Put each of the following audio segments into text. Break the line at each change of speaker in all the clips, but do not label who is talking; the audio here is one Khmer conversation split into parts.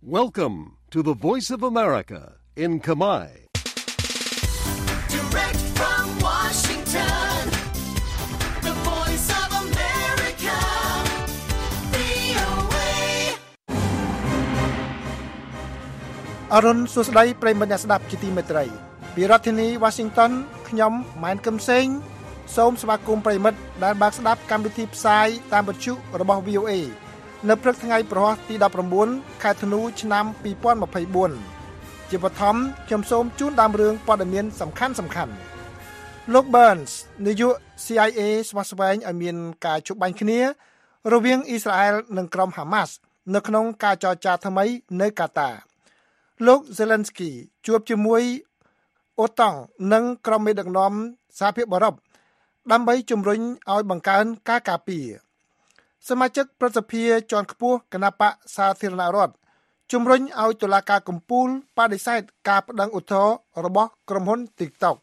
Welcome to the Voice of America in Khmer.
Direct from Washington, the Voice of America, VOA.
អរុនសួស្តីប្រិយមិត្តអ្នកស្ដាប់ជាទីមេត្រីពីរដ្ឋធានី Washington ខ្ញុំម៉ែនកឹមសេងសូមស្វាគមន៍ប្រិយមិត្តដែលបានស្ដាប់កម្មវិធីផ្សាយតាមវិទ្យុរបស់ VOA នៅព្រឹកថ្ងៃប្រហ័សទី19ខែធ្នូឆ្នាំ2024ជាបឋមខ្ញុំសូមជូនដើមរឿងព័ត៌មានសំខាន់ៗលោក Burns នាយក CIA ស្វាស្វែងឲ្យមានការជួបបាញ់គ្នារវាងអ៊ីស្រាអែលនិងក្រុម Hamas នៅក្នុងការចរចាថ្មីនៅកាតាលោក Zelensky ជួបជាមួយអូតង់និងក្រុមមេដឹកនាំសហភាពអឺរ៉ុបដើម្បីជំរុញឲ្យបង្កើនការការពារសមាជិកប្រសិទ្ធិជាន់ខ្ពស់គណៈបកសាធារណរដ្ឋជំរុញឲ្យតុលាការកំពូលបដិសេធការប្តឹងឧទ្ធរណ៍របស់ក្រុមហ៊ុន TikTok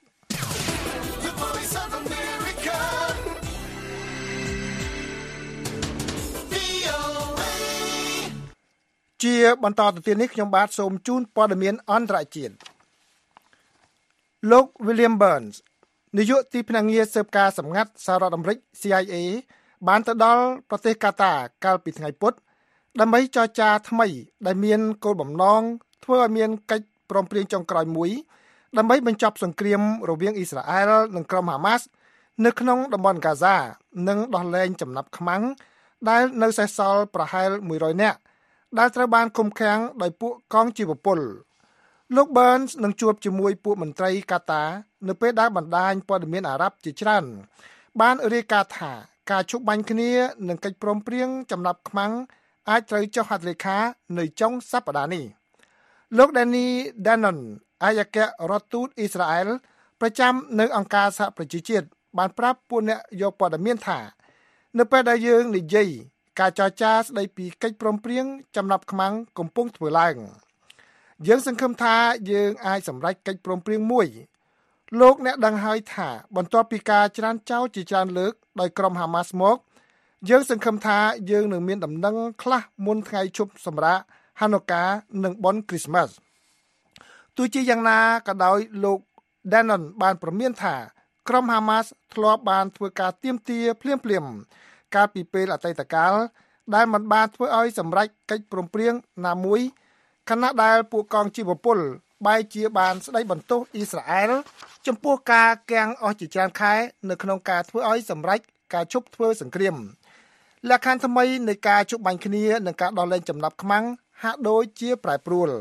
ជាបន្តទៅទៀតនេះខ្ញុំបាទសូមជូនព័ត៌មានអន្តរជាតិលោក William Burns នាយកទីភ្នាក់ងារស៊ើបការសម្ងាត់សហរដ្ឋអាមេរិក CIA បានទៅដល់ប្រទេសកាតាកាលពីថ្ងៃពុធដើម្បីចរចាថ្មីដែលមានគោលបំណងធ្វើឲ្យមានកិច្ចព្រមព្រៀងចុងក្រោយមួយដើម្បីបញ្ចប់សង្គ្រាមរវាងអ៊ីស្រាអែលនិងក្រុម Hamas នៅក្នុងតំបន់កាហ្សានិងដោះលែងចំណាប់ខ្មាំងដែលនៅសេសសល់ប្រហែល100នាក់ដែលត្រូវបានឃុំឃាំងដោយពួកកងជីវពលលោក Burns នឹងជួបជាមួយពួកមន្ត្រីកាតានៅពេលដែលបណ្ដាញព័ត៌មានអារ៉ាប់ជាច្រើនបានរាយការណ៍ថាការជួបបាញ់គ្នានឹងកិច្ចព្រមព្រៀងចំណាប់ខ្មាំងអាចត្រូវចុះហត្ថលេខានៅចុងសប្តាហ៍នេះលោក Danny Danon អគ្គរដ្ឋទូតអ៊ីស្រាអែលប្រចាំនៅអង្គការសហប្រជាជាតិបានប្រាប់ពួកអ្នកយកព័ត៌មានថានៅពេលដែលយើងនិយាយការចរចាស្ដីពីកិច្ចព្រមព្រៀងចំណាប់ខ្មាំងកំពុងធ្វើឡើងយើងសង្ឃឹមថាយើងអាចសម្រេចកិច្ចព្រមព្រៀងមួយលោកអ្នកដឹងហើយថាបន្ទាប់ពីការច្រានចោលជាច្រើនលើកដោយក្រុម Hamas មកយើងសង្ឃឹមថាយើងនឹងមានដំណឹងខ្លះមុនថ្ងៃឈប់សម្រាក Hanukkah និងបុណ្យ Christmas ទោះជាយ៉ាងណាក៏ដោយលោក Danon បានព្រមានថាក្រុម Hamas ធ្លាប់បានធ្វើការទាមទារភ្លាមៗកាលពីពេលអតីតកាលដែលមិនបានធ្វើឲ្យសម្រេចកិច្ចព្រមព្រៀងណាមួយខណៈដែលពួកកងជីវពលបែរជាបានស្ដីបន្ទោសអ៊ីស្រាអែលចំពោះការគាំងអស់ជាច្រើនខែនៅក្នុងការធ្វើឲ្យសម្រេចការឈប់ធ្វើសង្គ្រាមលក្ខខណ្ឌថ្មីនៃការជួបបាញ់គ្នានិងការដោះលែងចំណាប់ខ្មាំងហាក់ដូចជាប្រែប្រួល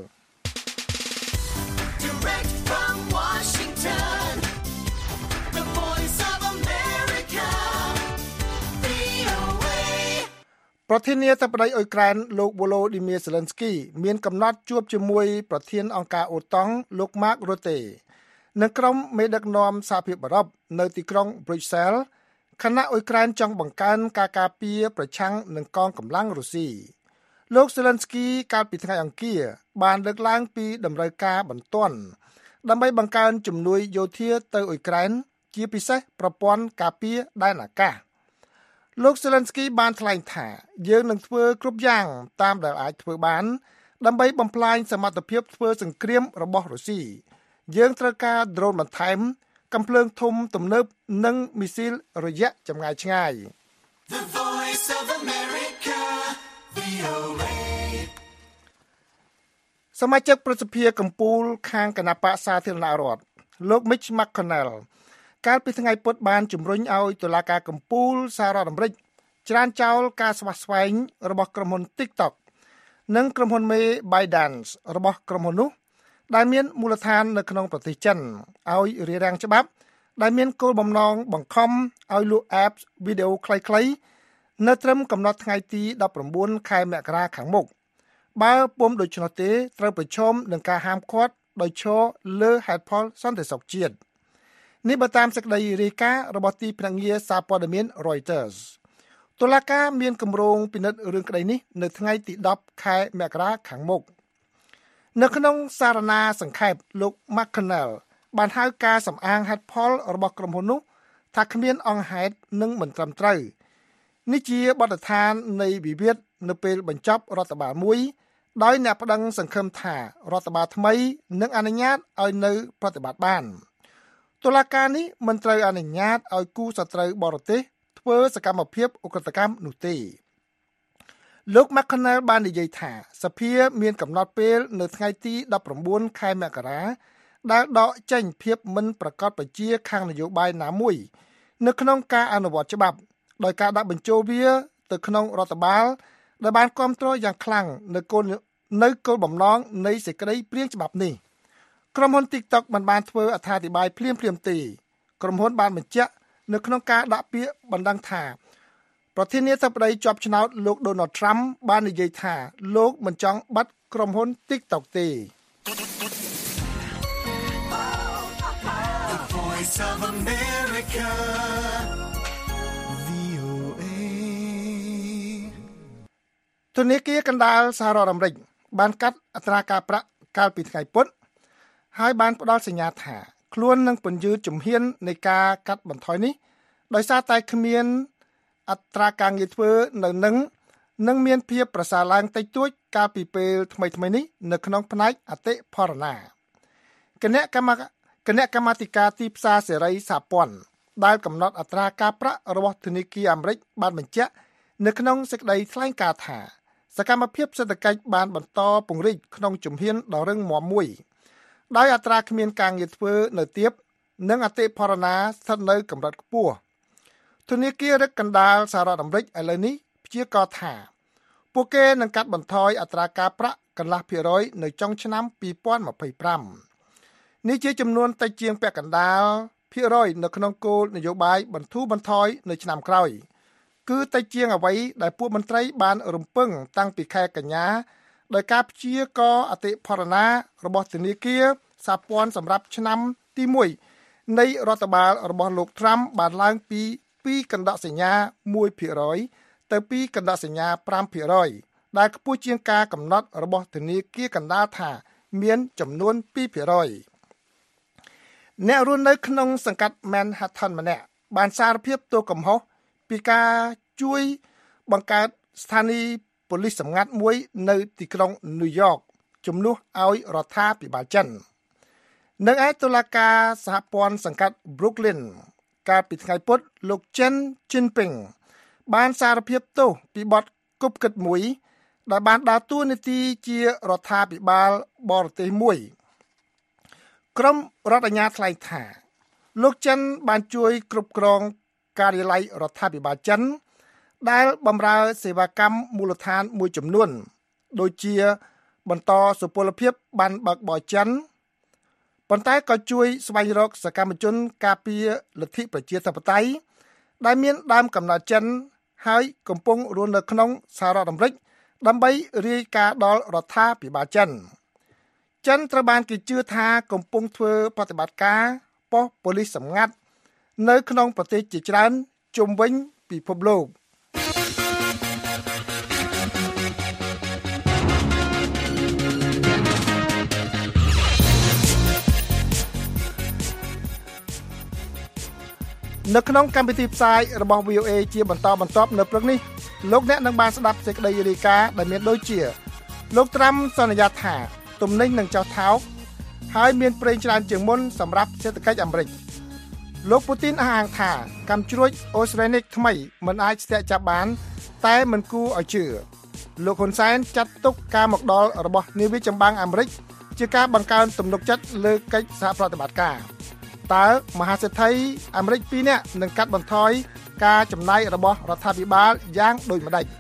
ប្រធានាធិបតីអ៊ុយក្រែនលោក Volodymyr Zelensky មានកំណត់ជួបជាមួយប្រធានអង្គការអូតង់លោក Mark Rutte និងក្រុមមេដឹកនាំសហភាពអឺរ៉ុបនៅទីក្រុង Brussels ខណៈអ៊ុយក្រែនចង់បង្កើនការការពារប្រឆាំងនឹងកងកម្លាំងរុស្ស៊ីលោក Zelensky កាលពីថ្ងៃអង្គារបានលើកឡើងពីតម្រូវការបន្ទាន់ដើម្បីបង្កើនជំនួយយោធាទៅអ៊ុយក្រែនជាពិសេសប្រព័ន្ធការពារដែនអាកាសលោក Zelensky បានថ្លែងថាយើងនឹងធ្វើគ្រប់យ៉ាងតាមដែលអាចធ្វើបានដើម្បីបំផ្លាញសមត្ថភាពធ្វើសង្គ្រាមរបស់រុស្ស៊ីយើងត្រូវការ drone បន្ថែមកាំភ្លើងធំទំនើបនិងមីស៊ីលរយៈចម្ងាយឆ្ងាយ
The Voice of America, VOA.
សមាជិកប្រសិទ្ធិកម្ពុជាខាងគណៈបកសាធារណរដ្ឋលោក Mitch McConnell កាលពីថ្ងៃពុធបានជំរុញឲ្យតុលាការកំពូលសហរដ្ឋអាមេរិកច្រានចោលការស្វាស្វែងរបស់ក្រុមហ៊ុន TikTok និងក្រុមហ៊ុនមេ ByteDance របស់ក្រុមហ៊ុននោះដែលមានមូលដ្ឋាននៅក្នុងប្រទេសចិនឲ្យរារាំងច្បាប់ដែលមានគោលបំណងបង្ខំឲ្យលក់ apps វីដេអូខ្លីៗនៅត្រឹមកំណត់ថ្ងៃទី19ខែមករាខាងមុខបើពុំដូច្នោះទេត្រូវប្រឈមនឹងការហាមឃាត់ដោយឈរលើហេតុផលសន្តិសុខជាតិនេះបើតាមសេចក្តីរាយការណ៍របស់ទីភ្នាក់ងារសារព័ត៌មាន Reuters តុលាការមានគម្រោងពិនិត្យរឿងក្តីនេះនៅថ្ងៃទី10ខែមករាខាងមុខនៅក្នុងសារណាសង្ខេបលោក McConnell បានហៅការសំអាងហេតុផលរបស់ក្រុមហ៊ុននោះថាគ្មានអង្គហេតុនិងមិនត្រឹមត្រូវនេះជាបទដ្ឋាននៃវិវាទនៅពេលបញ្ចប់រដ្ឋបាលមួយដោយអ្នកប្តឹងសង្ឃឹមថារដ្ឋបាលថ្មីនឹងអនុញ្ញាតឲ្យនៅប្រតិបត្តិបានតុលាការនេះមិនត្រូវអនុញ្ញាតឲ្យគូសត្រូវបរទេសធ្វើសកម្មភាពឧក្រិដ្ឋកម្មនោះទេលោក McConnell បាននិយាយថាសភាមានកំណត់ពេលនៅថ្ងៃទី19ខែមករាដែលដកចេញភាពមិនប្រកបប្រជាខាងនយោបាយណាមួយនៅក្នុងការអនុវត្តច្បាប់ដោយការដាក់បញ្ចូលវាទៅក្នុងរដ្ឋបាលដែលបានគាំទ្រយ៉ាងខ្លាំងនៅគោលបំណងនៃសេចក្តីព្រាងច្បាប់នេះក្រុមហ៊ុន TikTok បានធ្វើអត្ថាធិប្បាយភ្លាមៗទេក្រុមហ៊ុនបានបញ្ជាក់នៅក្នុងការដាក់ពាក្យបណ្ដឹងថាប្រធានាធិបតីជាប់ឆ្នោតលោក Donald Trump បាននិយាយថាលោកមិនចង់បាត់ក្រុមហ៊ុន TikTok ទេ
The Voice of America, VOA.
ធនាគារកណ្ដាលសហរដ្ឋអាមេរិកបានកាត់អត្រាការប្រាក់កាលពីថ្ងៃពុធហើយបានផ្ដល់សញ្ញាថាខ្លួននឹងពន្យាជំហាននៃការកាត់បន្ថយនេះដោយសារតែគ្មានអត្រាការងារធ្វើនៅនឹងមានភាពប្រសើរឡើងតិចតួចកាលពីពេលថ្មីនេះនៅក្នុងផ្នែកអតិផរណាគណៈកម្មាធិការទីផ្សារសេរីសហព័ន្ធដែលកំណត់អត្រាការប្រាក់របស់ធនាគារអាមេរិកបានបញ្ជាក់នៅក្នុងសេចក្តីថ្លែងការណ៍ថាសកម្មភាពសេដ្ឋកិច្ចបានបន្តពង្រីកក្នុងជំហានដ៏រឹងមាំមួយដោយអត្រាគ្មានការងារធ្វើនៅទាបនិងអតិផរណាស្ថិតនៅកម្រិតខ្ពស់ធនាគាររឹកកណ្ដាលសហរដ្ឋអាមេរិកឥឡូវនេះព្យាករណ៍ថាពួកគេនឹងកាត់បន្ថយអត្រាការប្រាក់កន្លះភាគរយនៅចុងឆ្នាំ2025នេះជាចំនួនតិចជាងពាក់កណ្ដាលភាគរយនៅក្នុងគោលនយោបាយបន្ធូរបន្ថយនៅឆ្នាំក្រោយគឺតិចជាងអ្វីដែលពួកមន្ត្រីបានរំពឹងតាំងពីខែកញ្ញាដោយការព្យាករណ៍អតិផរណារបស់ធនាគារសហព័ន្ធសម្រាប់ឆ្នាំទី1នៃរដ្ឋបាលរបស់លោក Trump បានឡើងពី2កណ្ដកសញ្ញា 1% ទៅ2កណ្ដកសញ្ញា 5% ដែលខ្ពស់ជាងការកំណត់របស់ធនាគារកណ្ដាលថាមានចំនួន 2%អ្នករស់នៅក្នុងសង្កាត់ Manhattan ម្នាក់បានសារភាពទោសកំហុសពីការជួយបង្កើតស្ថានីយ៍ប៉ូលីសសម្ងាត់មួយនៅទីក្រុង New York ជំនួសឲ្យរដ្ឋាភិបាលចិននៅឯតុលាការសហព័ន្ធសង្កាត់ Brooklyn កាលពីថ្ងៃពុធលោក Chen Jinping បានសារភាពទោសពីបទគប់គិតមួយដែលបានដើរតួនាទីជារដ្ឋាភិបាលបរទេសមួយក្រុមរដ្ឋអាជ្ញាថ្លែងថាលោកចិនបានជួយគ្រប់គ្រងការិយាល័យរដ្ឋាភិបាលចិនដែលបម្រើសេវាកម្មមូលដ្ឋានមួយចំនួនដូចជាបន្តសុពលភាពបានបើកបរចិនប៉ុន្តែក៏ជួយស្វែងរកសកម្មជនការពារលទ្ធិប្រជាធិបតេយ្យដែលមានដើមកំណើតចិនហើយកំពុងរស់នៅក្នុងសហរដ្ឋអាមេរិកដើម្បីរាយការណ៍ដល់រដ្ឋាភិបាលចិនត្រូវបានគេជឿថាកំពុងធ្វើប្រតិបត្តិការប៉ុស្តិ៍ប៉ូលីសសម្ងាត់នៅក្នុងប្រទេសជាច្រើនជុំវិញពិភពលោកនៅក្នុងកម្មវិធីផ្សាយរបស់ VOA ជាបន្តបន្ទាប់នៅព្រឹកនេះលោកអ្នកនឹងបានស្ដាប់សេចក្តីរាយការណ៍ដែលមានដូចជាលោកត្រាំសន្យាថាទំនិញនឹងចុះថោកហើយមានប្រេងច្រើនជាងមុនសម្រាប់សេដ្ឋកិច្ចអាមេរិកលោកពូទីនអះអាងថាកម្មជ្រួចអូស្ត្រានិកថ្មីមិនអាចស្ទាក់ចាប់បានតែមិនគួរឲ្យជឿលោកហ៊ុនសែនចាត់ទុកការមកដល់របស់នាវាចម្បាំងអាមេរិកជាការបង្កើនទំនុកចិត្តលើកិច្ចសហប្រតិបត្តិការតើមហាសេដ្ឋីអាមេរិក2នាក់នឹងកាត់បន្ថយការចំណាយរបស់រដ្ឋាភិបាលយ៉ាងដូចម្តេច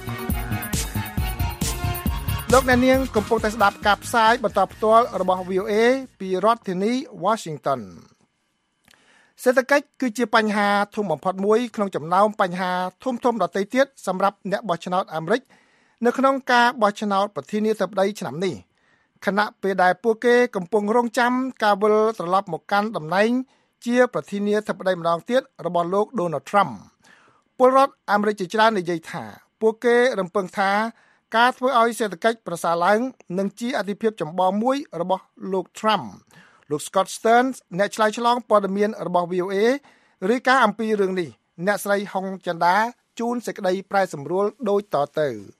លោកអ្នកនាងកំពុងតែស្ដាប់ការផ្សាយបន្តផ្ទាល់របស់ VOA ពីរដ្ឋធានី Washington សេដ្ឋកិច្ចគឺជាបញ្ហាធំបំផុតមួយក្នុងចំណោមបញ្ហាធំៗដទៃទៀតសម្រាប់អ្នកបោះឆ្នោតអាមេរិកនៅក្នុងការបោះឆ្នោតប្រធានាធិបតីឆ្នាំនេះខណៈពេលដែលពួកគេកំពុងរងចាំការវិលត្រឡប់មកកាន់តំណែងជាប្រធានាធិបតីម្ដងទៀតរបស់លោក Donald Trump ពលរដ្ឋអាមេរិកជាច្រើននិយាយថាពួកគេរំពឹងថាការធ្វើឲ្យសេដ្ឋកិច្ចប្រសើរឡើងនឹងជាអាទិភាពចម្បងមួយរបស់លោក Trump លោក Scott Stearns អ្នកឆ្លើយឆ្លងព័ត៌មានរបស់ VOA រាយការណ៍អំពីរឿងនេះអ្នកស្រីហុងចន្ទាជូនសេចក្តីប្រែសម្រួលដូចតទៅ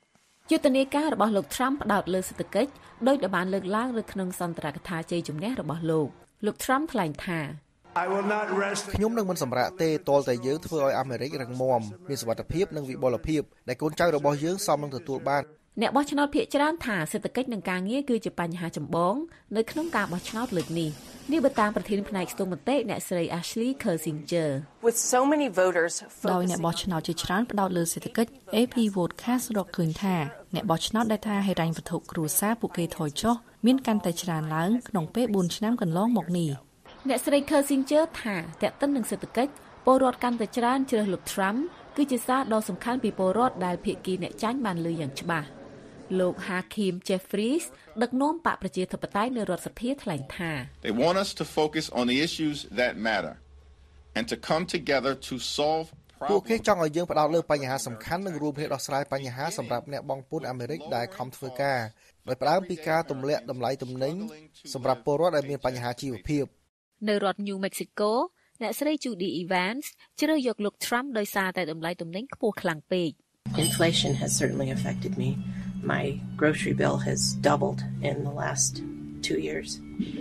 យុទ្ធនាការរបស់លោក Trump ផ្ដោតលើសេដ្ឋកិច្ចដោយដែលបានលើកឡើងនៅក្នុងសន្ទរកថាជ័យជំនះរបស់លោក Trump ថ្លែងថា
ខ្ញុំនឹងមិនសម្រាកទេទាល់តែយើងធ្វើឲ្យអាមេរិករឹងមាំមានសុវត្ថិភាពនិងវិបុលភាពដែលកូនចៅរបស់យើងសមនឹងទទួលបាន
អ្នកបោះឆ្នោតភាគច្រើនថាសេដ្ឋកិច្ចនិងការងារគឺជាបញ្ហាចម្បងនៅក្នុងការបោះឆ្នោតលើកនេះនេះបើតាមប្រធានផ្នែកស្ទង់មតិអ្នកស្រី Ashley Kersinger
ដោយអ្នកបោះឆ្នោតជាច្រើនផ្ដោតលើសេដ្ឋកិច្ច AP Vodcast រកឃើញថាអ្នកបោះឆ្នោតដែលថាហិរញ្ញវត្ថុគ្រួសារពួកគេថយចុះមានកាន់តែច្រើនឡើងក្នុងពេល4ឆ្នាំកន្លងមកនេះ
អ្នកស្រី Kersinger ថាតេតិននឹងសេដ្ឋកិច្ចពលរដ្ឋកាន់តែច្រើនជ្រើសលោក Trump គឺជាសារដ៏សំខាន់ពីពលរដ្ឋដែលភាគីអ្នកចាញ់បានលើយ៉ាងច្បាស់លោក Hakeem Jeffries ដឹកនាំបកប្រជាធិបតេយ្យនៅរដ្ឋសភាថ្លែងថា
They want us to focus on the issues that matter and to come together to solve problems
ពួកគេចង់ឲ្យយើងផ្ដោតលើបញ្ហាសំខាន់និងរួមគ្នាដោះស្រាយបញ្ហាសម្រាប់អ្នកបង់ពន្ធអាមេរិកដែលខំធ្វើការដោយផ្ដើមពីការទម្លាក់តម្លៃទំនិញសម្រាប់ពលរដ្ឋដែលមានបញ្ហាជីវភាព
នៅរដ្ឋ New Mexico អ្នកស្រី Judy Evans ជ្រើសយកលោក Trump ដោយសារតែតម្លៃទំនិញខ្ពស់ខ្លាំងពេក
Inflation has certainly affected me. My grocery bill has doubled in the last 2 years.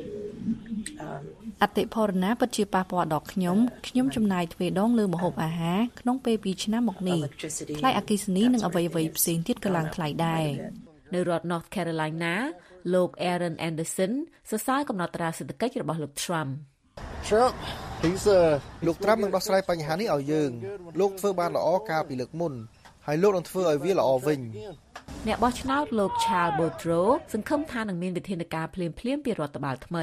អតិផរណាពិតជាប៉ះពាល់ដល់ខ្ញុំចំណាយទ្វេដងលើម្ហូបអាហារក្នុងពេល2ឆ្នាំមកនេះថ្លៃអគ្គិសនីនិងអ្វីៗផ្សេងទៀតក៏ឡើងថ្លៃដែរ
នៅរដ្ឋ North Carolina លោក Aaron Anderson សរសើរកំណត់ត្រាសេដ្ឋកិច្ចរបស់លោក Trump
លោក Trump នឹងដោះស្រាយបញ្ហានេះឲ្យយើងលោកធ្វើបានល្អកាលពីលើកមុនហើយលោកនឹងធ្វើឲ្យវាល្អវិញ
អ្នកបោះឆ្នោតលោក Charles Boudreau សង្ឃឹមថានឹងមានវិធានការភ្លាមៗពីរដ្ឋបាលថ្មី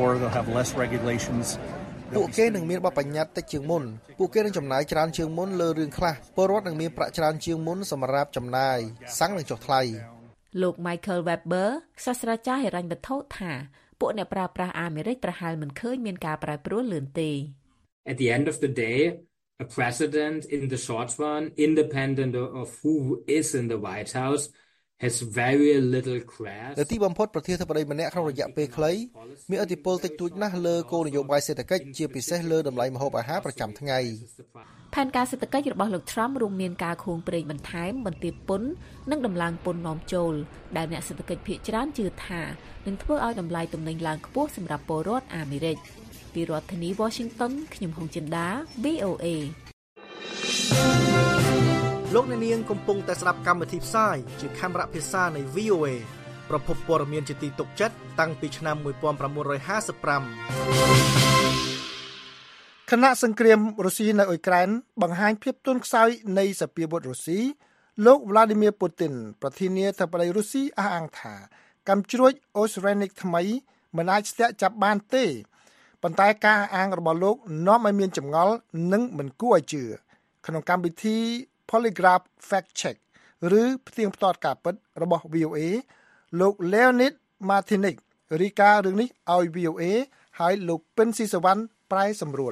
ពួកគេនឹងមានបទបញ្ញត្តិតិចជាងមុនពួកគេនឹងចំណាយច្រើនជាងមុនលើរឿងខ្លះពលរដ្ឋនឹងមានប្រាក់ច្រើនជាងមុនសម្រាប់ចំណាយសាំងនឹងចុះថ្លៃ
លោក Michael Weber សាស្ត្រាចារ្យហិរញ្ញវត្ថុថាពួកអ្នកប្រើប្រាស់អាមេរិកប្រហែលមិនឃើញមានការប្រែប្រួលលឿនទេ
At the end of the day a president in the short run independent of who is in the White House has very little grasp
ទីបំផុតប្រធានាធិបតីម្នាក់ក្នុងរយៈពេលខ្លីមានឥទ្ធិពលតិចតួចណាស់លើគោលនយោបាយសេដ្ឋកិច្ចជាពិសេសលើតម្លៃម្ហូបអាហារប្រចាំថ្ងៃ
ផែនការសេដ្ឋកិច្ចរបស់លោក Trump រួមមានការខួងប្រេងបន្ថែមបន្ទាបពន្ធនិងដំឡើងពន្ធនាំចូលដែលអ្នកសេដ្ឋកិច្ចភាគច្រើនជឿថានឹងធ្វើឲ្យតម្លៃទំនិញឡើងខ្ពស់សម្រាប់ពលរដ្ឋអាមេរិកពីរដ្ឋធានី Washington ខ្ញុំហុងចិន្តា VOA
លោកអ្នកនាងកំពុងតែស្ដាប់កម្មវិធីផ្សាយជាខេមរៈភាសានៃ VOA ប្រភពព័ត៌មានជាទីទុកចិត្តតាំងពីឆ្នាំ1955គណៈសង្គ្រាមរុស្ស៊ីនៅអ៊ុយក្រែនបង្ហាញភាពទន់ខ្សោយនៃសភាវុធរុស្ស៊ីលោក Vladimir Putin ប្រធានាធិបតីរុស្ស៊ីអះអាងថាកម្មជ្រួច Oceanic ថ្មីមិនអាចស្ទាក់ចាប់បានទេប៉ុន្តែការអះអាងរបស់លោកនាំឲ្យមានចម្ងល់និងមិនគួរឲ្យជឿក្នុងកម្មវិធី Polygraph Fact Check ឬផ្ទៀងផ្ទាត់ការពិតរបស់ VOA លោក Leonid Martinik រាយការណ៍រឿងនេះឲ្យ VOA ហើយលោកពិនស៊ីសវណ្ណប្រែសម្រួល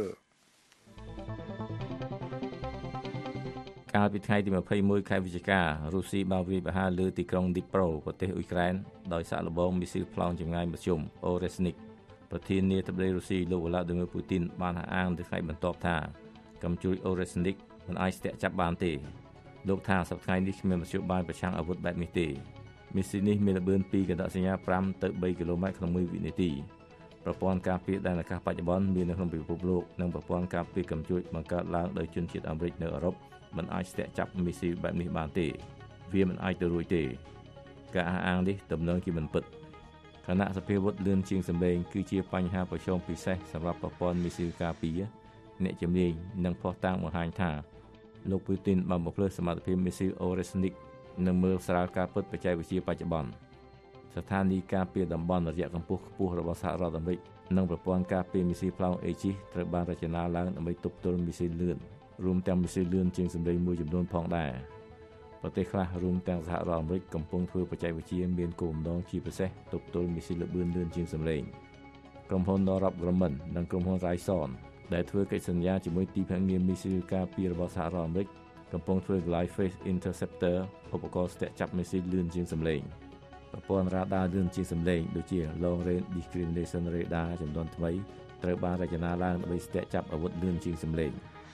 កាលពីថ្ងៃទី21ខែវិច្ឆិការុស្ស៊ីបានវាយប្រហារលើទីក្រុង Dnipro ប្រទេសអ៊ុយក្រែនដោយសាកល្បងមីស៊ីលប្លង់ចម្ងាយមធ្យម Oresnik ប្រធានាធិបតីរុស្ស៊ីលោក Vladimir Putin បានអះអាងនៅថ្ងៃបន្ទាប់ថាកម្មជ្រួច Oresnik មិនអាចស្ទាក់ចាប់បានទេលោកថាសប្តាហ៍នេះគ្មានមធ្យោបាយប្រឆាំងអាវុធបែបនេះទេមីស៊ីលនេះមានល្បឿនពីកណ្ដាក់សញ្ញា5ទៅ3គីឡូម៉ែត្រក្នុង1វិនាទីប្រព័ន្ធការពារដែនអាកាសបច្ចុប្បន្នមាននៅក្នុងពិភពលោកនិងប្រព័ន្ធការពារកម្មជ្រួចបង្កើតឡើងដោយជនជាតិអាមេរិកនៅអឺរ៉ុបមិនអាចស្ទាក់ចាប់មីស៊ីលបែបនេះបានទេវាមិនអាចទៅរួចទេការអះអាងនេះទំនងជាមិនពិតគណៈសភាវុធលឿនជាងសម្លេងគឺជាបញ្ហាប្រឈមពិសេសសម្រាប់ប្រព័ន្ធមីស៊ីលការពារអ្នកជំនាញនិងភស្តុតាងបង្ហាញថាលោក Putin បានបំភ្លឺសមត្ថភាពមីស៊ីល Oresnik និងមើលស្រាលការពិតបច្ចេកវិទ្យាបច្ចុប្បន្នស្ថានីយការពារតំបន់រយៈកម្ពស់ខ្ពស់របស់សហរដ្ឋអាមេរិកនិងប្រព័ន្ធការពារមីស៊ីលប្លង់ Aegis ត្រូវបានរចនាឡើងដើម្បីទប់ទល់មីស៊ីលលឿនរួមទាំងមីស៊ីលលឿនជាងសម្លេងមួយចំនួនផងដែរប្រទេសខ្លះរួមទាំងសហរដ្ឋអាមេរិកកំពុងធ្វើបច្ចេកវិទ្យាមានគោលបំណងជាពិសេសទប់ទល់មីស៊ីលល្បឿនលឿនជាងសម្លេងក្រុមហ៊ុន Northrop Grumman និងក្រុមហ៊ុន Raytheon ដែលធ្វើកិច្ចសន្យាជាមួយទីភ្នាក់ងារមីស៊ីលការពាររបស់សហរដ្ឋអាមេរិកកំពុងធ្វើ Glide Phase Interceptor ឧបករណ៍ស្ទាក់ចាប់មីស៊ីលលឿនជាងសម្លេងប្រព័ន្ធរ៉ាដាលឿនជាងសម្លេងដូចជា Long Range Discrimination Radar ចំនួនថ្មីត្រូវបានរចនាឡើងដើម្បីស្ទាក់ចាប់អាវុធលឿនជាងសម្លេង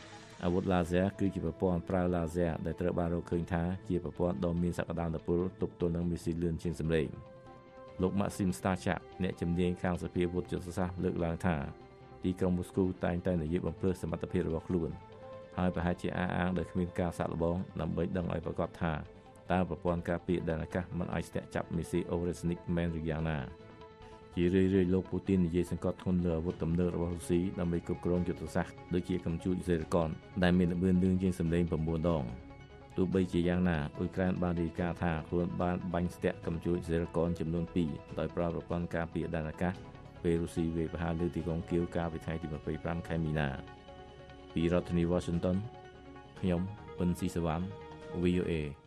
អាវុធឡាស៊ែរគឺជាប្រព័ន្ធប្រើឡាស៊ែរដែលត្រូវបានរកឃើញថាជាប្រព័ន្ធដ៏មានសក្តានុពលទប់ទល់នឹងមីស៊ីលលឿនជាងសម្លេងលោក Maxim Starchak អ្នកជំនាញខាងសភាវុធយុទ្ធសាស្ត្រលើកឡើងថាទីក្រុងមូស្គូតែងតែនិយាយបំភ្លឺសមត្ថភាពរបស់ខ្លួនហើយប្រហែលជាអាងដោយគ្មានការសាកល្បងដើម្បីដឹងឲ្យប្រកាសថាតើប្រព័ន្ធការពារដែនអាកាសមិនអាចស្ទាក់ចាប់មីស៊ីអូរេសនិកមែនឬយ៉ាងណាជារឿយៗលោកពូទីននិយាយសង្កត់ធ្ងន់លើអាវុធទំនើបរបស់រុស្ស៊ីដើម្បីគ្រប់គ្រងយុទ្ធសាស្ត្រដូចជាកាំជូចសេរកនដែលមានល្បឿនលឿនជាងសម្លេង9ដងទោះបីជាយ៉ាងណាអ៊ុយក្រែនបានរាយការណ៍ថាខ្លួនបានបាញ់ស្ទាក់កាំជូចសេរកនចំនួន2ដោយប្រើប្រព័ន្ធការពារដែនអាកាសពេលរុស្ស៊ីវាយប្រហារលើទីក្រុងគៀវកាលពីថ្ងៃទី25ខែមីនាពីរដ្ឋធានី Washington ខ្ញុំពឹនស៊ីសវណ្ណ VOA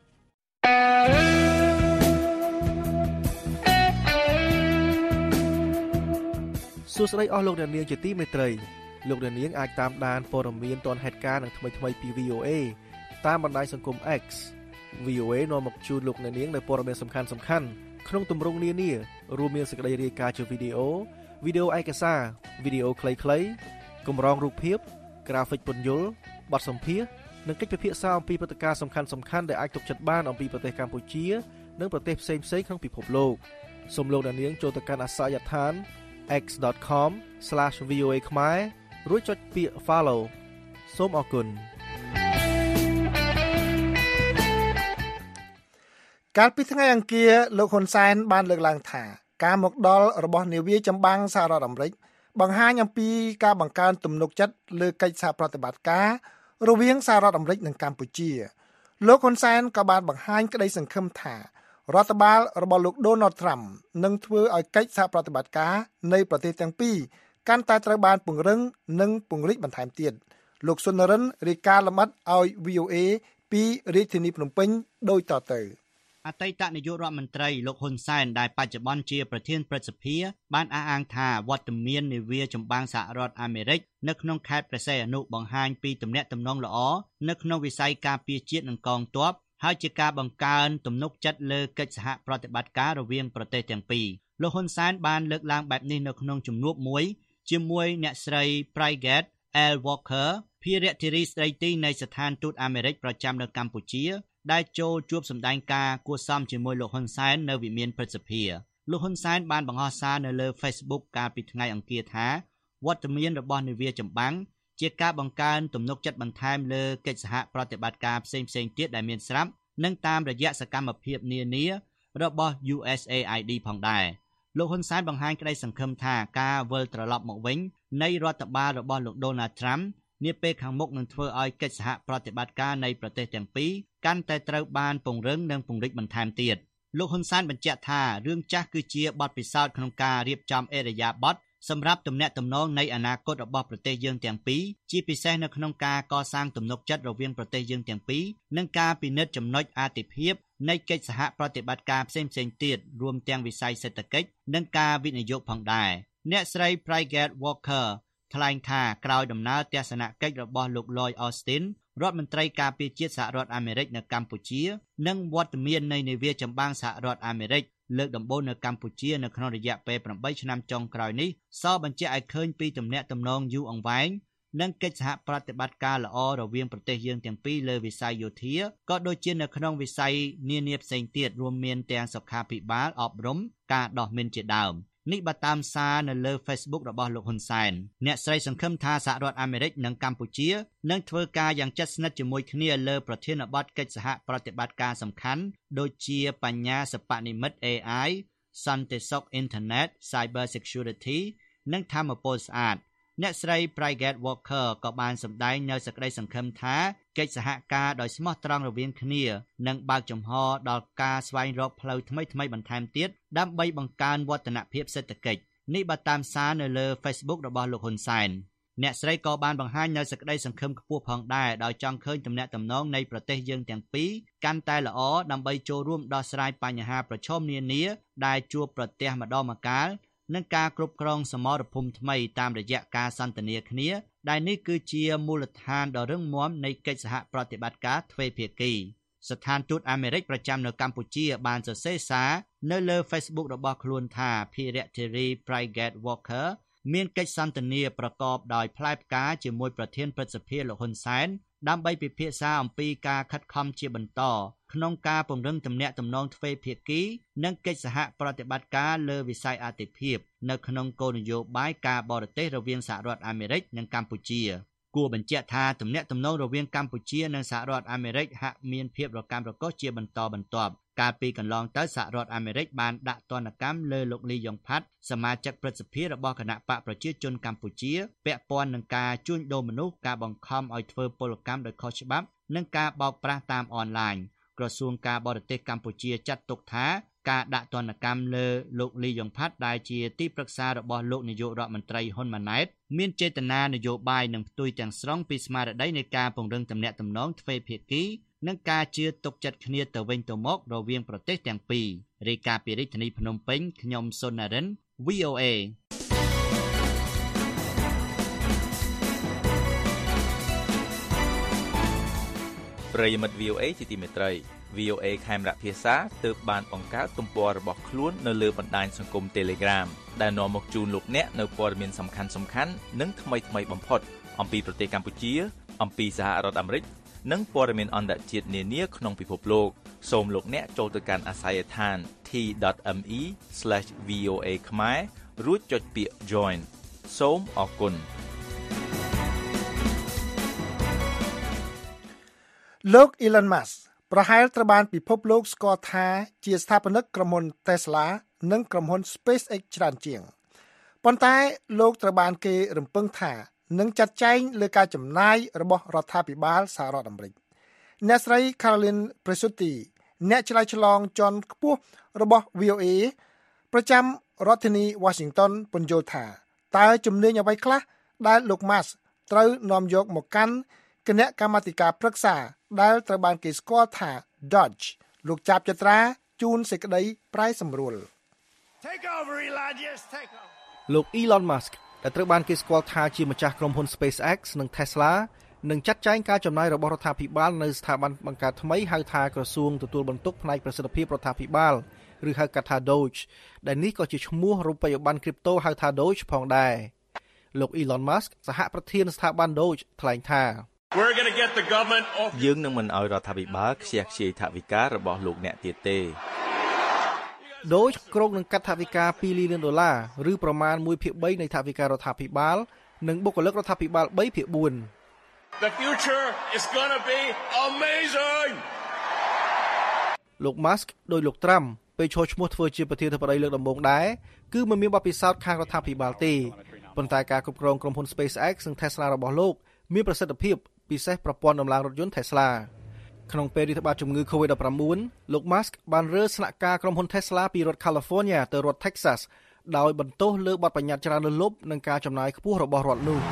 សួស្តីអស់លោកអ្នកនាងជាទីមេត្រីលោកអ្នកនាងអាចតាមដានព័ត៌មានទាន់ហេតុការណ៍និងថ្មីៗពី VOA តាមបណ្ដាញសង្គម X VOA នាំមកជូនលោកអ្នកនាងនូវព័ត៌មានសំខាន់ៗក្នុងទម្រង់នានារួមមានសេចក្តីរាយការណ៍ជាវីដេអូឯកសារវីដេអូខ្លីៗកម្រងរូបភាពក្រាហ្វិកពន្យល់បទសម្ភាសន៍និងកិច្ចពិភាក្សាអំពីព្រឹត្តិការណ៍សំខាន់ៗដែលអាចទុកចិត្តបានអំពីប្រទេសកម្ពុជានិងប្រទេសផ្សេងៗក្នុងពិភពលោកសូមលោកអ្នកនាងចូលទៅកាន់អាសយដ្ឋានx.com/voa ខ្មែររួចចុចពាក្យ follow សូមអរគុណកាលពីថ្ងៃអង្គារលោកហ៊ុនសែនបានលើកឡើងថាការមកដល់របស់នាវាចម្បាំងសហរដ្ឋអាមេរិកបង្ហាញអំពីការបង្កើនទំនុកចិត្តលើកិច្ចសហប្រតិបត្តិការរវាងសហរដ្ឋអាមេរិកនិងកម្ពុជាលោកហ៊ុនសែនក៏បានបង្ហាញក្តីសង្ឃឹមថារដ្ឋបាលរបស់លោក Donald Trump នឹងធ្វើឲ្យកិច្ចសហប្រតិបត្តិការនៃប្រទេសទាំងពីរកាន់តែត្រូវបានពង្រឹងនិងពង្រីកបន្ថែមទៀតលោកសុនរិនរាយការណ៍លម្អិតឲ្យ VOA ពីរាជធានីភ្នំពេញដូចតទៅ
អតីតនាយករដ្ឋមន្ត្រីលោកហ៊ុនសែនដែលបច្ចុប្បន្នជាប្រធានព្រឹទ្ធសភាបានអះអាងថាវត្តមាននាវាចម្បាំងសហរដ្ឋអាមេរិកនៅក្នុងខេត្តព្រះសីហនុបង្ហាញពីទំនាក់ទំនងល្អនៅក្នុងវិស័យការពារជាតិនិងកងទ័ពហើយជាការបង្កើនទំនុកចិត្តលើកិច្ចសហប្រតិបត្តិការរវាងប្រទេសទាំងពីរលោកហ៊ុនសែនបានលើកឡើងបែបនេះនៅក្នុងជំនួបមួយជាមួយអ្នកស្រី Brigette L. Walker ភារៈធារីស្ដីទីនៃស្ថានទូតអាមេរិកប្រចាំនៅកម្ពុជាដែលចូលជួបសម្ដែងការគួរសមជាមួយលោកហ៊ុនសែននៅវិមានព្រឹទ្ធសភាលោកហ៊ុនសែនបានបង្ហោះសារនៅលើ Facebook កាលពីថ្ងៃអង្គារថាវត្តមានរបស់នាវាចម្បាំងជាការបង្កើនទំនុកចិត្តបន្ថែមលើកិច្ចសហប្រតិបត្តិការផ្សេងៗទៀតដែលមានស្រាប់និងតាមរយៈសកម្មភាពនានារបស់ USAID ផងដែរលោកហ៊ុនសែនបង្ហាញក្តីសង្ឃឹមថាការវិលត្រឡប់មកវិញនៃរដ្ឋបាលរបស់លោក Donald Trump នាពេលខាងមុខនឹងធ្វើឲ្យកិច្ចសហប្រតិបត្តិការនៃប្រទេសទាំងពីរកាន់តែត្រូវបានពង្រឹងនិងពង្រីកបន្ថែមទៀតលោកហ៊ុនសែនបញ្ជាក់ថារឿងចាស់គឺជាបទពិសោធន៍ក្នុងការរៀបចំអេរយាប័តសម្រាប់ទំនាក់ទំនងនៃអនាគតរបស់ប្រទេសយើងទាំងពីរជាពិសេសនៅក្នុងការកសាងទំនុកចិត្តរវាងប្រទេសយើងទាំងពីរនិងការពិនិត្យចំណុចអាទិភាពនៃកិច្ចសហប្រតិបត្តិការផ្សេងៗទៀតរួមទាំងវិស័យសេដ្ឋកិច្ចនិងការវិនិយោគផងដែរអ្នកស្រី Brigette Walker ថ្លែងថាក្រោយដំណើរទស្សនកិច្ចរបស់លោក Lloyd Austin រដ្ឋមន្ត្រីការពារជាតិសហរដ្ឋអាមេរិកនៅកម្ពុជានិងវត្តមាននៃនាវាចម្បាំងសហរដ្ឋអាមេរិកលើកដំបូងនៅកម្ពុជានៅក្នុងរយៈពេល8ឆ្នាំចុងក្រោយនេះសបញ្ជាក់ឲ្យឃើញពីទំនាក់ទំនងយូរអង្វែងនិងកិច្ចសហប្រតិបត្តិការល្អរវាងប្រទេសយើងទាំងពីរលើវិស័យយោធាក៏ដូចជានៅក្នុងវិស័យនានាផ្សេងទៀតរួមមានទាំងសុខាភិបាលអប់រំការដោះមីនជាដើមនេះបើតាមសារនៅលើ Facebook របស់លោកហ៊ុនសែនអ្នកស្រីសង្ឃឹមថាសហរដ្ឋអាមេរិកនិងកម្ពុជានឹងធ្វើការយ៉ាងជិតស្និទ្ធជាមួយគ្នាលើប្រធានបទកិច្ចសហប្រតិបត្តិការសំខាន់ដូចជាបញ្ញាសិប្បនិម្មិត AI សន្តិសុខ Internet Cyber Security និងថាមពលស្អាតអ្នកស្រី Brigette Walker ក៏បានសម្ដែងនៅសេចក្តីសង្ឃឹមថាកិច្ចសហការដោយស្មោះត្រង់រវាងគ្នានឹងបើកចំហដល់ការស្វែងរកផ្លូវថ្មីៗបន្ថែមទៀតដើម្បីបង្កើនវឌ្ឍនភាពសេដ្ឋកិច្ចនេះបើតាមសារនៅលើ Facebook របស់លោកហ៊ុនសែនអ្នកស្រីក៏បានបង្ហាញនៅសេចក្តីសង្ឃឹមខ្ពស់ផងដែរដោយចង់ឃើញទំនាក់ទំនងនៃប្រទេសយើងទាំងពីរកាន់តែល្អដើម្បីចូលរួមដោះស្រាយបញ្ហាប្រឈមនានាដែលជួបប្រទះម្ដងម្កាលនិងការគ្រប់គ្រងសមរភូមិថ្មីតាមរយៈការសន្ទនាគ្នាដែលនេះគឺជាមូលដ្ឋានដ៏រឹងមាំនៃកិច្ចសហប្រតិបត្តិការទ្វេភាគីស្ថានទូតអាមេរិកប្រចាំនៅកម្ពុជាបានសរសេរសារនៅលើ Facebook របស់ខ្លួនថាភារៈធារី Brigette Walker មានកិច្ចសន្ទនាប្រកបដោយផ្លែផ្កាជាមួយប្រធានព្រឹទ្ធសភាលោកហ៊ុនសែនដើម្បីពិភាក្សាអំពីការខិតខំជាបន្តក្នុងការពង្រឹងទំនាក់ទំនងទ្វេភាគីនិងកិច្ចសហប្រតិបត្តិការលើវិស័យអាទិភាពនៅក្នុងគោលនយោបាយការបរទេសរវាងសហរដ្ឋអាមេរិកនិងកម្ពុជាគួរបញ្ជាក់ថាទំនាក់ទំនងរវាងកម្ពុជានិងសហរដ្ឋអាមេរិកហាក់មានភាពរកាំរកូសជាបន្តបន្ទាប់កាលពីកន្លងទៅសហរដ្ឋអាមេរិកបានដាក់ទណ្ឌកម្មលើលោកលីយ៉ុងផាត់សមាជិកព្រឹទ្ធសភារបស់គណៈបកប្រជាជនកម្ពុជាពាក់ព័ន្ធនឹងការជួញដូរមនុស្សការបង្ខំឲ្យធ្វើពលកម្មដោយខុសច្បាប់និងការបោកប្រាស់តាមអនឡាញក្រសួងការបរទេសកម្ពុជាចាត់ទុកថាការដាក់ទណ្ឌកម្មលើលោកលីយ៉ុងផាត់ដែលជាទីប្រឹក្សារបស់លោកនាយករដ្ឋមន្ត្រីហ៊ុនម៉ាណែតមានចេតនានយោបាយនិងផ្ទុយទាំងស្រុងពីស្មារតីនៃការពង្រឹងទំនាក់ទំនងទ្វេភាគីនិងការជឿទុកចិត្តគ្នាទៅវិញទៅមករវាងប្រទេសទាំងពីររាយការណ៍ពីរាជធានីភ្នំពេញខ្ញុំសុននរិន VOA
ប្រិយមិត្ត VOA ជាទីមេត្រី VOA ខេមរៈភាសាទើបបានបង្កើតទំព័ររបស់ខ្លួននៅលើបណ្ដាញសង្គម Telegram ដែលនាំមកជូនលោកអ្នកនៅព័ត៌មានសំខាន់ៗនិងថ្មីៗបំផុតអំពីប្រទេសកម្ពុជាអំពីសហរដ្ឋអាមេរិកនិងព័ត៌មានអន្តរជាតិនានាក្នុងពិភពលោកសូមលោកអ្នកចូលទៅកាន់អាស័យដ្ឋាន t.me/voa ខ្មែររួចចុចពាក្យ Join សូមអរគុណ
លោក Elon Musk ប្រហែលត្រូវបានពិភពលោកស្គាល់ថាជាស្ថាបនិកក្រុមហ៊ុន Tesla និងក្រុមហ៊ុន SpaceX ច្រើនជាងប៉ុន្តែលោកត្រូវបានគេរំពឹងថានឹងចាត់ចែងលើការចំណាយរបស់រដ្ឋាភិបាលសហរដ្ឋអាមេរិកអ្នកស្រី Caroline Presutti អ្នកឆ្លើយឆ្លងជាន់ខ្ពស់របស់ VOA ប្រចាំរដ្ឋធានី Washington ពន្យល់ថាតើជំនាញអ្វីខ្លះដែលលោក Musk ត្រូវនាំយកមកកាន់គណៈកម្មាធិការប្រឹក្សាដែលត្រូវបានគេស្គាល់ថា Dodge លោកចាប់ចត្រាជូនសេចក្តីប្រែសម្រួល
Take over Elon yes take over
លោក Elon Musk ដែលត្រូវបានគេស្គាល់ថាជាម្ចាស់ក្រុមហ៊ុន SpaceX និង Tesla នឹងចាត់ចែងការចំណាយរបស់រដ្ឋាភិបាលនៅស្ថាប័នបង្កើតថ្មីហៅថាក្រសួងទទួលបន្ទុកផ្នែកប្រសិទ្ធភាពរដ្ឋាភិបាលឬហៅកាត់ថា Doge ដែលនេះក៏ជាឈ្មោះរូបិយប័ណ្ណគ្រីបតូហៅថា Doge ផងដែរលោក Elon Musk សហប្រធានស្ថាប័ន Doge ថ្លែងថា
យើងនឹងមិនឲ្យរដ្ឋាភិបាលខ្ជះខ្ជាយថវិការបស់លោកអ្នកទៀតទេ
Doge គ្រោងនឹងកាត់ថវិកា$2 លានឬប្រមាណ 1/3 នៃថវិការដ្ឋាភិបាលនិងបុគ្គលិករដ្ឋាភិបាល 3/4
The future is going to be amazing
លោក Musk ដោយលោក Trump ពេលឈរឈ្មោះធ្វើជាប្រធានាធិបតីលើកដំបូងដែរគឺមិនមានបទពិសោធន៍ខាងរដ្ឋាភិបាលទេប៉ុន្តែការគ្រប់គ្រងក្រុមហ៊ុន SpaceX និង Tesla របស់លោកមានប្រសិទ្ធភាពពិសេសប្រព័ន្ធដំឡើងរថយន្ត Tesla ក្នុងពេលរាតត្បាតជំងឺ COVID-19 លោក Musk បានរើស្នាក់ការក្រុមហ៊ុន Tesla ពីរដ្ឋ California ទៅរដ្ឋ Texas ដោយបន្ទោសលើបទបញ្ញត្តិច្រើនលើសលប់និងការចំណាយខ្ពស់របស់រដ្ឋនោះ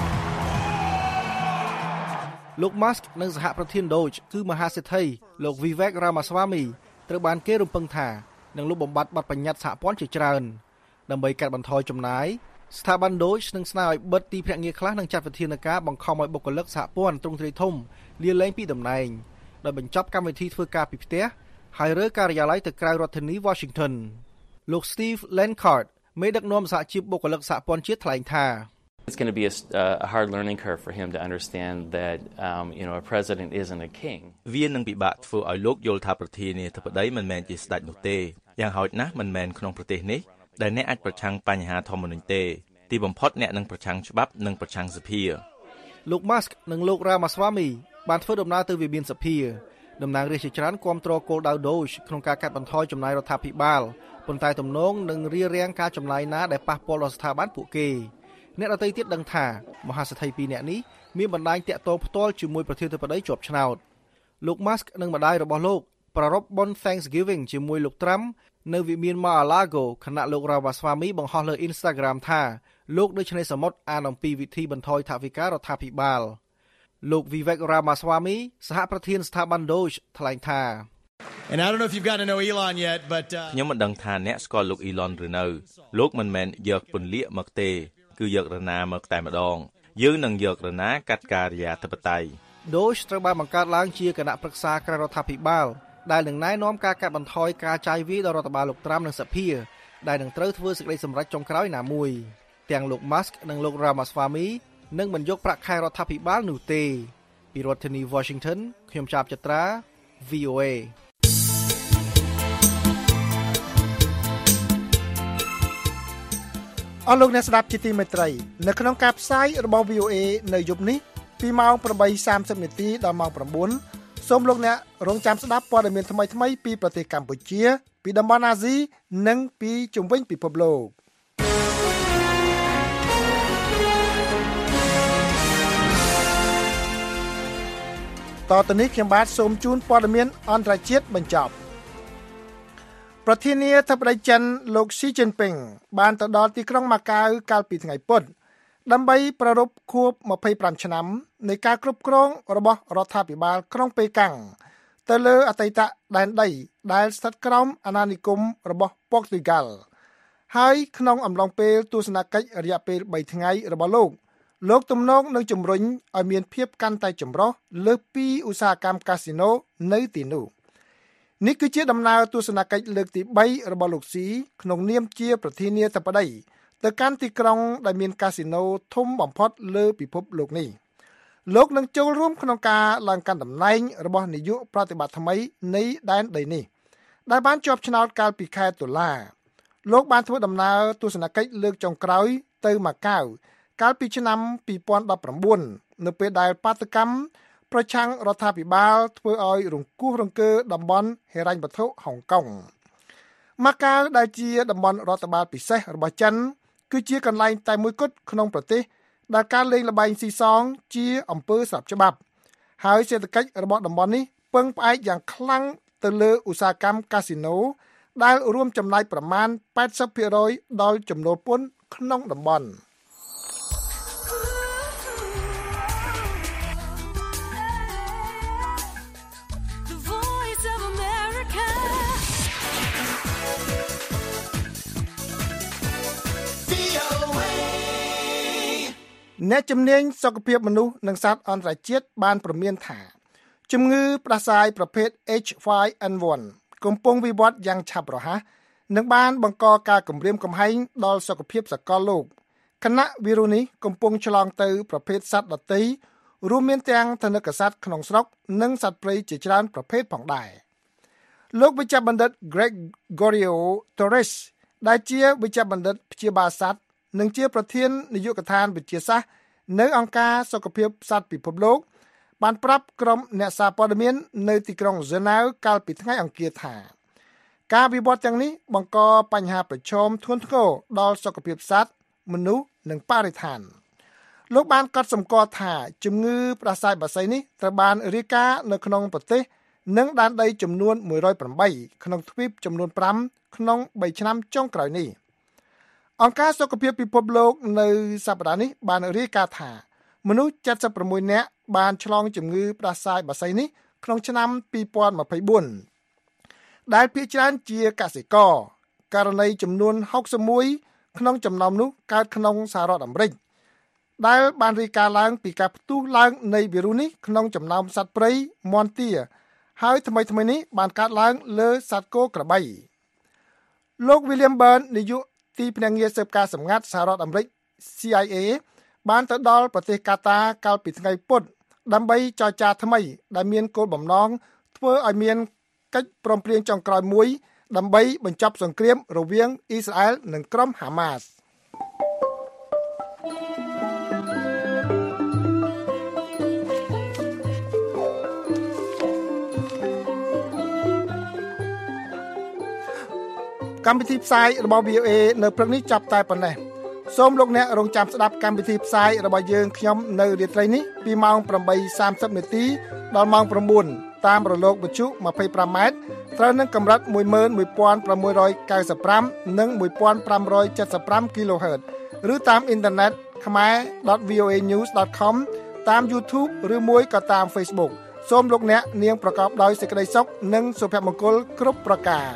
លោក Musk និងសហប្រធាន Doge គឺមហាសេដ្ឋីលោក Vivek Ramaswamy ត្រូវបានគេរំពឹងថានឹងលុបបំបាត់បទបញ្ញត្តិសហព័ន្ធជាច្រើនដើម្បីកាត់បន្ថយចំណាយស្ថាប័ន Doge នឹងស្នើឲ្យបិទទីភ្នាក់ងារខ្លះនិងចាត់វិធានការបង្ខំឲ្យបុគ្គលិកសហព័ន្ធទ្រង់ទ្រាយធំលាលែងពីតំណែងដោយបញ្ចប់កម្មវិធីធ្វើការពីផ្ទះហើយរើការិយាល័យទៅក្រៅរដ្ឋធានី Washington លោក Steve Lenkart មេដឹកនាំសហជីពបុគ្គលិកសហព័ន្ធជាតិថ្លែងថា
It's going to be a hard learning curve for him to understand that a president isn't a king.
វានឹងពិបាកធ្វើឲ្យលោកយល់ថាប្រធានាធិបតីមិនមែនជាស្ដេចនោះទេយ៉ាងហោចណាស់មិនមែនក្នុងប្រទេសនេះដែលអ្នកអាចប្រឆាំងបញ្ហាធម្មនុញ្ញទេទីបំផុតអ្នកនឹងប្រឆាំងច្បាប់និងប្រឆាំងសភា
លោក Musk និងលោក Ramaswamy បានធ្វើដំណើរទៅវិមានសភាតំណាងរាស្ត្រជាច្រើនគាំទ្រគោលដៅ Doge ក្នុងការកាត់បន្ថយចំណាយរដ្ឋាភិបាលប៉ុន្តែទំនងនឹងរារាំងការចំណាយណាដែលប៉ះពាល់ដល់ស្ថាប័នពួកគេអ្នកដទៃទៀតដឹងថាមហាសេដ្ឋី2នាក់នេះមានបណ្ដាញតាក់ទងផ្ទាល់ជាមួយប្រធានាធិបតីជាប់ឆ្នោតលោក Musk និងម្ដាយរបស់លោកប្រារព្ធបុណ្យ Thanksgiving ជាមួយលោក Trump នៅវិមាន Mar-a-Lago ខណៈលោក Ramaswamy បង្ហោះលើ Instagram ថាលោកនៅឆ្នេរសមុទ្រអានអំពីវិធីបន្ថយថវិការដ្ឋាភិបាលលោក Vivek Ramaswamy សហប្រធានស្ថាប័ន Doge ថ្លែងថា
And I don't know if you've got to know Elon yet but
ខ្ញុំមិនដឹងថាអ្នកស្គាល់លោក Elon ឬនៅលោកមិនមែនយកពន្លាកមកទេគឺយករណាមកតែម្ដងយើងនឹងយករណាកាត់ការិយាធិបតេយ្យ
Doge ត្រូវបានបង្កើតឡើងជាគណៈប្រឹក្សាក្រៅរដ្ឋាភិបាលដែលនឹងណែនាំការកាត់បន្ថយការចាយវាយដល់រដ្ឋបាលលោក Trump និងសភាដែលនឹងត្រូវធ្វើសេចក្តីសម្រេចចុងក្រោយណាមួយទាំងលោក Musk និងលោក Ramaswamy នឹងមិនយកប្រាក់ខែរដ្ឋាភិបាលនោះទេពីរដ្ឋធានី Washington ខ្ញុំចាប់ចត្រា VOA
អស់លោកអ្នកស្ដាប់ជាទីមេត្រីនៅក្នុងការផ្សាយរបស់ VOA នៅយប់នេះពីម៉ោង 8:30 នាទីដល់ម៉ោង 9 សូមលោកអ្នករងចាំស្ដាប់ព័ត៌មានថ្មីៗពីប្រទេសកម្ពុជាពីតំបន់អាស៊ីនិងពីជុំវិញពិភពលោកតទៅនេះខ្ញុំបាទសូមជូនព័ត៌មានអន្តរជាតិបញ្ចប់ប្រធានាធិបតីចិនលោកស៊ីជីនពីងបានទៅដល់ទីក្រុងម៉ាកាវកាលពីថ្ងៃពុធដើម្បីប្រារព្ធខួប25ឆ្នាំនៃការគ្រប់គ្រងរបស់រដ្ឋាភិបាលក្រុងប៉េកាំងទៅលើអតីតដែនដីដែលស្ថិតក្រោមអាណានិគមរបស់ប៉ូទុយហ្គាល់ហើយក្នុងអំឡុងពេលទស្សនកិច្ចរយៈពេល3ថ្ងៃរបស់លោកទំនងនឹងជំរុញឲ្យមានភាពកាន់តែចម្រុះលើសពីឧស្សាហកម្មកាស៊ីណូនៅទីនោះនេះគឺជាដំណើរទស្សនកិច្ចលើកទី3របស់លោកស៊ីក្នុងនាមជាប្រធានាធិបតីទៅកាន់ទីក្រុងដែលមានកាស៊ីណូធំបំផុតលើពិភពលោកនេះលោកនឹងចូលរួមក្នុងការឡើងកាន់តំណែងរបស់នាយកប្រតិបត្តិថ្មីនៃដែនដីនេះដែលបានជាប់ឆ្នោតកាលពីខែតុលាលោកបានធ្វើដំណើរទស្សនកិច្ចលើកចុងក្រោយទៅម៉ាកាវកាលពីឆ្នាំ2019នៅពេលដែលបាតុកម្មប្រឆាំងរដ្ឋាភិបាលធ្វើឲ្យរង្គោះរង្គើតំបន់ហិរញ្ញវត្ថុហុងកុងម៉ាកាវដែលជាតំបន់រដ្ឋបាលពិសេសរបស់ចិនគឺជាកន្លែងតែមួយគត់ក្នុងប្រទេសដែលការលេងល្បែងស៊ីសងជាអំពើស្របច្បាប់ហើយសេដ្ឋកិច្ចរបស់តំបន់នេះពឹងផ្អែកយ៉ាងខ្លាំងទៅលើឧស្សាហកម្មកាស៊ីណូដែលរួមចំណែកប្រមាណ 80% ដល់ចំណូលពន្ធក្នុងតំបន់អ្នកជំនាញសុខភាពមនុស្សនិងសត្វអន្តរជាតិបានព្រមានថាជំងឺផ្ដាសាយប្រភេទ H5N1 កំពុងវិវត្តយ៉ាងឆាប់រហ័សនិងបានបង្កការគំរាមកំហែងដល់សុខភាពសកលលោកខណៈវីរុសនេះកំពុងឆ្លងទៅប្រភេទសត្វដទៃរួមមានទាំងថនិកសត្វក្នុងស្រុកនិងសត្វព្រៃជាច្រើនប្រភេទផងដែរលោកវេជ្ជបណ្ឌិត Gregorio Torres ដែលជាវេជ្ជបណ្ឌិតព្យាបាលសត្វនិងជាប្រធាននាយកដ្ឋានវិទ្យាសាស្ត្រនៅអង្គការសុខភាពសត្វពិភពលោកបានប្រាប់ក្រុមអ្នកសារព័ត៌មាននៅទីក្រុងហ្សឺណែវកាលពីថ្ងៃអង្គារថាការវិវត្តទាំងនេះបង្កបញ្ហាប្រឈមធ្ងន់ធ្ងរដល់សុខភាពសត្វមនុស្សនិងបរិស្ថានលោកបានកត់សម្គាល់ថាជំងឺផ្ដាសាយបក្សីនេះត្រូវបានរាយការណ៍នៅក្នុងប្រទេសនិងដែនដីចំនួន108ក្នុងទ្វីបចំនួន5ក្នុង3ឆ្នាំចុងក្រោយនេះអង្គការសុខភាពពិភពលោកនៅសប្តាហ៍នេះបានរាយការណ៍ថាមនុស្ស76នាក់បានឆ្លងជំងឺផ្ដាសាយបក្សីនេះក្នុងឆ្នាំ2024ដែលភាគច្រើនជាកសិករករណីចំនួន61ក្នុងចំណោមនោះកើតក្នុងសហរដ្ឋអាមេរិកដែលបានរាយការណ៍ឡើងពីការផ្ទុះឡើងនៃវីរុសនេះក្នុងចំណោមសត្វព្រៃមាន់ទាហើយថ្មីៗនេះបានកើតឡើងលើសត្វគោក្របីលោក William Burns នាយកទីភ្នាក់ងារស៊ើបការសម្ងាត់សហរដ្ឋអាមេរិក CIA បានទៅដល់ប្រទេសកាតាកាលពីថ្ងៃពុធដើម្បីចរចាថ្មីដែលមានគោលបំណងធ្វើឲ្យមានកិច្ចព្រមព្រៀងចុងក្រោយមួយដើម្បីបញ្ចប់សង្គ្រាមរវាងអ៊ីស្រាអែលនិងក្រុមហាម៉ាសកម្មវិធីផ្សាយរបស់ VOA នៅព្រឹកនេះចាប់តែប៉ុណ្ណេះសូមលោកអ្នករងចាំស្ដាប់កម្មវិធីផ្សាយរបស់យើងខ្ញុំនៅរាត្រីនេះពីម៉ោង 8:30 នាទីដល់ម៉ោង 9 តាមរលកវិទ្យុ 25 ម៉ែត្រត្រូវនឹងកម្រិត 11695 និង 1575 kHz ឬតាមអ៊ីនធឺណិត khmer.voanews.com តាម YouTube ឬមួយក៏តាម Facebook សូមលោកអ្នកនាងប្រកបដោយសេចក្តីសុខនិងសុភមង្គលគ្រប់ប្រការ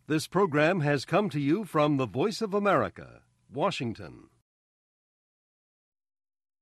This program has come to you from the Voice of America, Washington.